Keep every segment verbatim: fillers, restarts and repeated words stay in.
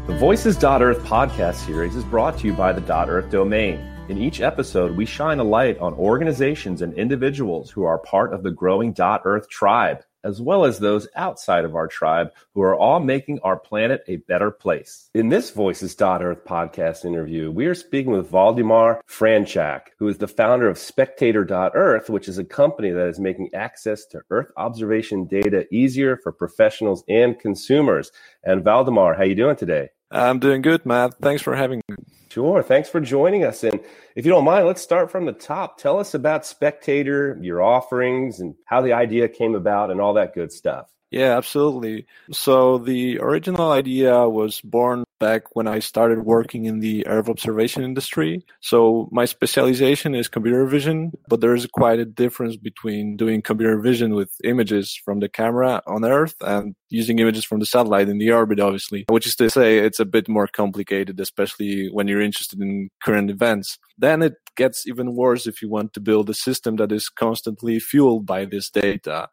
The Voices dot Earth podcast series is brought to you by the .Earth domain. In each episode, we shine a light on organizations and individuals who are part of the growing .Earth tribe, as well as those outside of our tribe who are all making our planet a better place. In this Voices dot Earth podcast interview, we are speaking with Valdemar Franchak, who is the founder of Spectator dot Earth, which is a company that is making access to Earth observation data easier for professionals and consumers. And Valdemar, how you doing today? I'm doing good, Matt. Thanks for having me. Sure. Thanks for joining us. And if you don't mind, let's start from the top. Tell us about Spectator, your offerings, and how the idea came about and all that good stuff. Yeah, absolutely. So the original idea was born back when I started working in the Earth observation industry. So my specialization is computer vision, but there is quite a difference between doing computer vision with images from the camera on Earth and using images from the satellite in the orbit, obviously, which is to say it's a bit more complicated, especially when you're interested in current events. Then it gets even worse if you want to build a system that is constantly fueled by this data.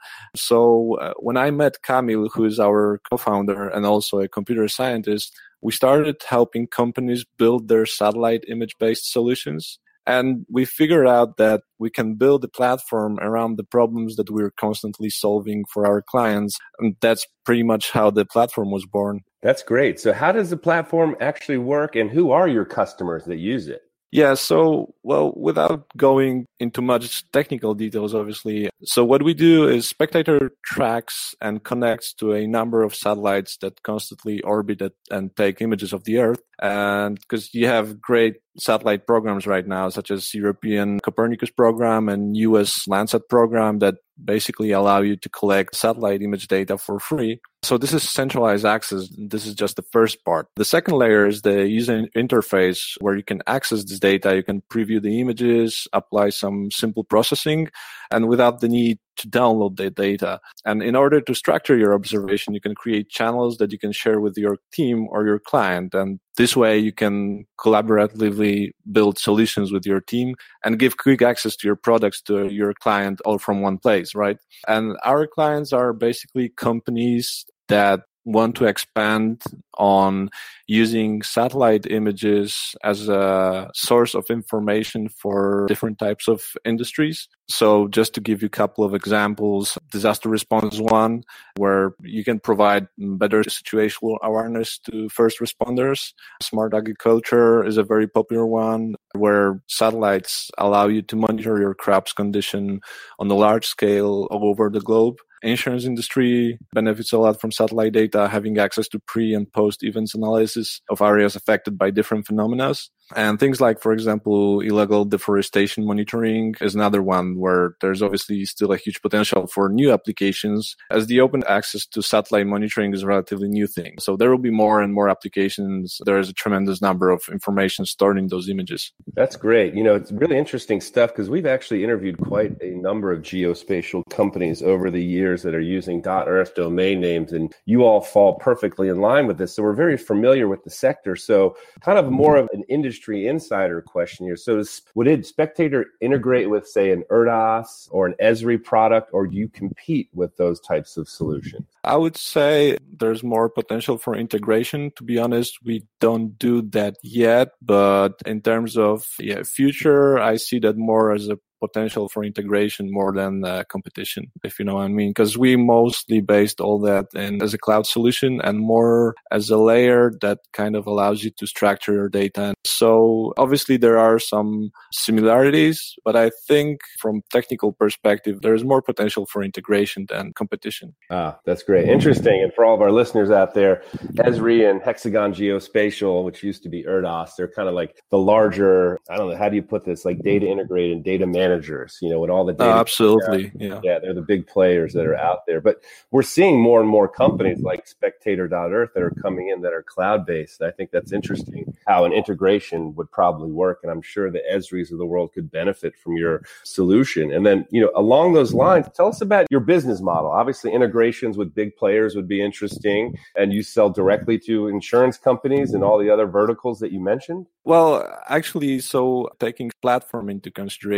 So uh, when I met Kamil, who is our co-founder and also a computer scientist, we started helping companies build their satellite image-based solutions. And we figured out that we can build a platform around the problems that we're constantly solving for our clients. And that's pretty much how the platform was born. That's great. So how does the platform actually work, and who are your customers that use it? Yeah, so, well, without going into much technical details, obviously. So what we do is Spectator tracks and connects to a number of satellites that constantly orbit and take images of the Earth. And because you have great satellite programs right now, such as European Copernicus program and U S Landsat program that basically allow you to collect satellite image data for free. So this is centralized access. This is just the first part. The second layer is the user interface where you can access this data. You can preview the images, apply some simple processing, and without the need to download the data. And in order to structure your observation, you can create channels that you can share with your team or your client. And this way you can collaboratively build solutions with your team and give quick access to your products to your client all from one place, right? And our clients are basically companies that want to expand on using satellite images as a source of information for different types of industries. So just to give you a couple of examples, disaster response is one, where you can provide better situational awareness to first responders. Smart agriculture is a very popular one, where satellites allow you to monitor your crops condition on a large scale all over the globe. Insurance industry benefits a lot from satellite data, having access to pre and post events analysis of areas affected by different phenomena. And things like, for example, illegal deforestation monitoring is another one where there's obviously still a huge potential for new applications, as the open access to satellite monitoring is a relatively new thing. So there will be more and more applications. There is a tremendous number of information stored in those images. That's great. You know, it's really interesting stuff because we've actually interviewed quite a number of geospatial companies over the years that are using .Earth domain names, and you all fall perfectly in line with this. So we're very familiar with the sector. So kind of more of an industry insider question here. So does, would it Spectator integrate with, say, an Erdos or an Esri product, or do you compete with those types of solutions? I would say there's more potential for integration. To be honest, we don't do that yet, but in terms of yeah, future, I see that more as a potential for integration more than uh, competition, if you know what I mean. Because we mostly based all that in as a cloud solution and more as a layer that kind of allows you to structure your data. And so obviously there are some similarities, but I think from technical perspective, there's more potential for integration than competition. Ah, that's great. Interesting. And for all of our listeners out there, Esri and Hexagon Geospatial, which used to be Erdos, they're kind of like the larger, I don't know, how do you put this, like data integrated and data management managers, you know, when all the data. Oh, absolutely. Yeah. Yeah. They're the big players that are out there. But we're seeing more and more companies like Spectator dot Earth that are coming in that are cloud-based. I think that's interesting how an integration would probably work. And I'm sure the Esris of the world could benefit from your solution. And then, you know, along those lines, tell us about your business model. Obviously, integrations with big players would be interesting. And you sell directly to insurance companies and all the other verticals that you mentioned? Well, actually, so taking platform into consideration,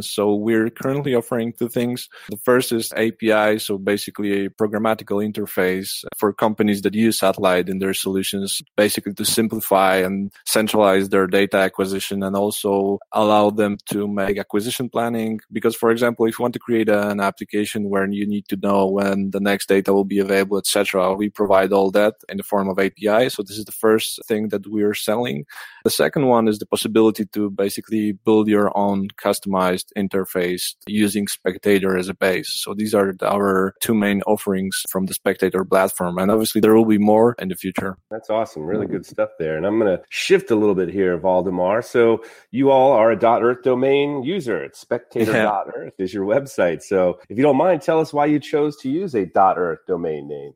solutions. So we're currently offering two things. The first is A P I, so basically a programmatical interface for companies that use satellite in their solutions, basically to simplify and centralize their data acquisition and also allow them to make acquisition planning. Because, for example, if you want to create an application where you need to know when the next data will be available, et cetera, we provide all that in the form of A P I. So this is the first thing that we're selling. The second one is the possibility to basically build your own customized interface using Spectator as a base. So these are our two main offerings from the Spectator platform. And obviously there will be more in the future. That's awesome. Really good stuff there. And I'm going to shift a little bit here, Valdemar. So you all are a .earth domain user. It's spectator dot earth is your website. So if you don't mind, tell us why you chose to use a .earth domain name.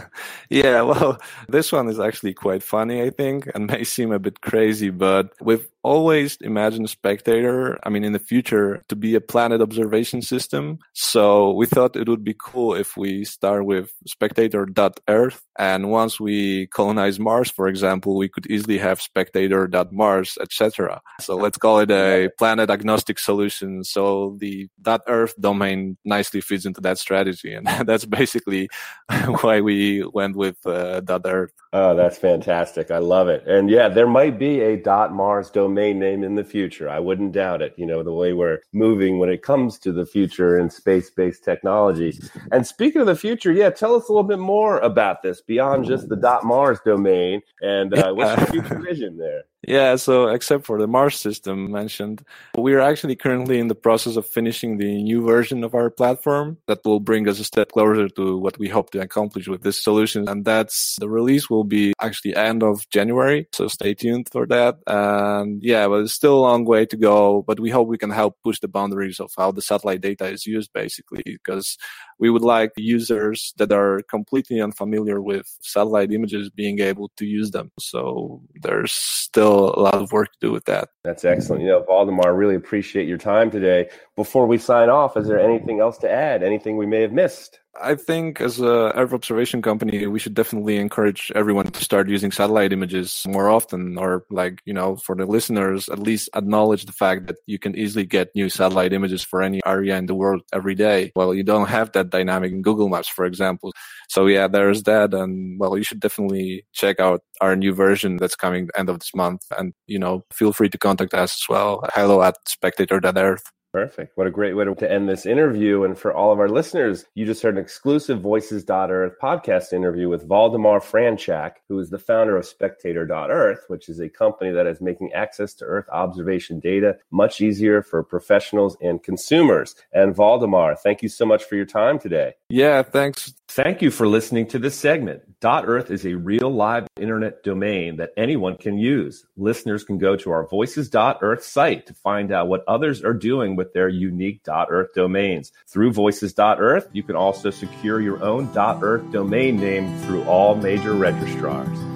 Yeah, well, this one is actually quite funny, I think, and may seem a bit crazy, but we've always imagined Spectator, I mean, in the future, to be a planet observation system. So we thought it would be cool if we start with spectator dot earth. And once we colonize Mars, for example, we could easily have spectator dot mars, et cetera. So let's call it a planet agnostic solution. So the .earth domain nicely fits into that strategy. And that's basically why we went with uh, .earth. Oh, that's fantastic. I love it. And yeah, there might be a .mars domain name in the future. I wouldn't doubt it. You know, the way we're moving when it comes to the future in space-based technology. And speaking of the future, yeah, tell us a little bit more about this beyond just the .mars domain. And uh, what's your future vision there? Yeah, so except for the Mars system mentioned, we are actually currently in the process of finishing the new version of our platform that will bring us a step closer to what we hope to accomplish with this solution. And that's the release will be actually end of January. So stay tuned for that. And yeah, but it's still a long way to go, but we hope we can help push the boundaries of how the satellite data is used, basically, because we would like users that are completely unfamiliar with satellite images being able to use them. So there's still a lot of work to do with that. That's excellent. You know, Valdemar, really appreciate your time today. Before we sign off, is there anything else to add? Anything we may have missed? I think as a Earth observation company, we should definitely encourage everyone to start using satellite images more often, or like, you know, for the listeners, at least acknowledge the fact that you can easily get new satellite images for any area in the world every day. Well, you don't have that dynamic in Google Maps, for example. So yeah, there's that. And well, you should definitely check out our new version that's coming end of this month. And, you know, feel free to contact us as well. Hello at spectator dot earth. Perfect. What a great way to end this interview. And for all of our listeners, you just heard an exclusive Voices dot earth podcast interview with Valdemar Franchak, who is the founder of spectator dot earth, which is a company that is making access to Earth observation data much easier for professionals and consumers. And Valdemar, thank you so much for your time today. Yeah, thanks. Thank you for listening to this segment. .earth is a real live internet domain that anyone can use. Listeners can go to our Voices dot earth site to find out what others are doing with their unique .earth domains. Through Voices dot earth, you can also secure your own .earth domain name through all major registrars.